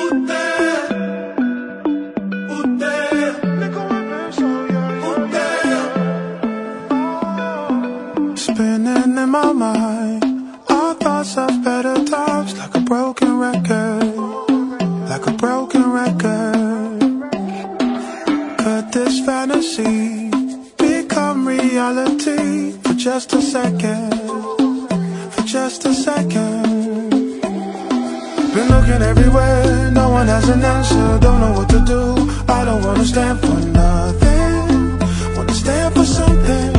Spinning in my mind, our thoughts of better times, like a broken record, like a broken record. Could this fantasy become reality for just a second, for just a second? Been looking everywhere, no one has an answer, don't know what to do. I don't wanna stand for nothing, wanna stand for something.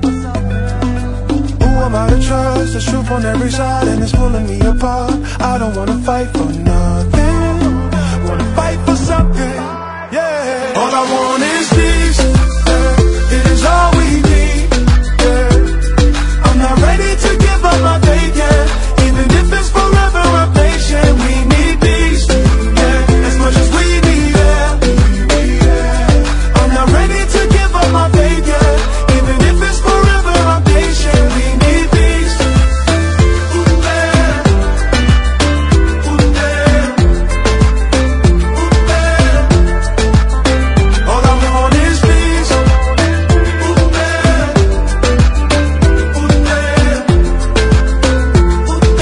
Who am I to trust? There's truth on every side and it's pulling me apart. I don't wanna fight for nothing, wanna fight for something, yeah. All I want is peace, yeah. It is all we need, yeah. I'm not ready to give up my faith yet. Even if it's forever, I'm patient. We need peace, yeah. As much as we need it, yeah. I'm not ready to give up my faith yet. Even if it's forever, I'm patient. We need peace. Ooh, yeah. Ooh, yeah. Ooh, yeah. All I want is peace. Ooh, yeah. Ooh, yeah. Ooh,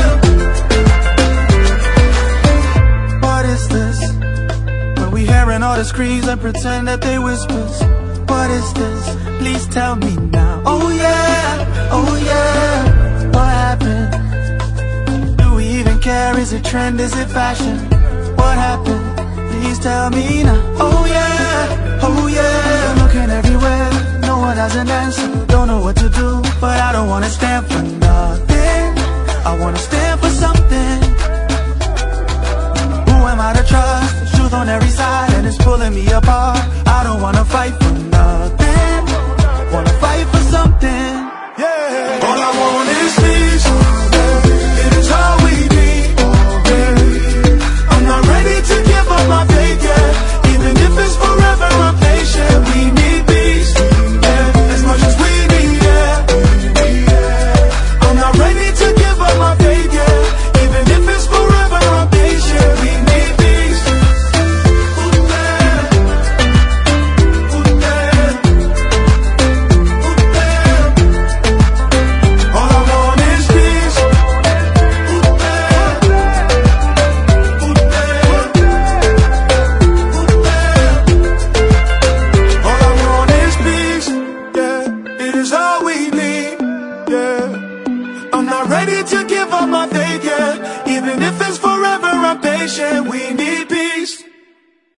yeah. What is this? When we hearing all the screams and pretend that they whispers. What is this? Please tell me now. Oh yeah, oh yeah. What happened? Do we even care? Is it trend? Is it fashion? What happened? Please tell me now. Oh yeah, oh yeah. Looking everywhere, no one has an answer. Don't know what to do, but I don't wanna stand for nothing. I wanna stand for something. Who am I to trust? There's truth on every side and it's pulling me apart. I don't wanna fight for nothing, wanna fight for something, yeah. All I want is peace, yeah. It is all we need, yeah. I'm not ready to give up my faith yet. Even if it's forever, I'm patient. We need peace, yeah. As much as we need it, yeah. I'm not ready to give up my faith yet. Even if it's forever, I'm patient. We need peace. Ooh, yeah. Ooh, yeah. Ooh, yeah. All I want is peace. Ooh, yeah. Ooh, yeah. Ooh, yeah. All I want is peace, yeah. It is all we need, yeah. I'm not ready to give up my faith yet. Even if it's forever, I'm patient. We need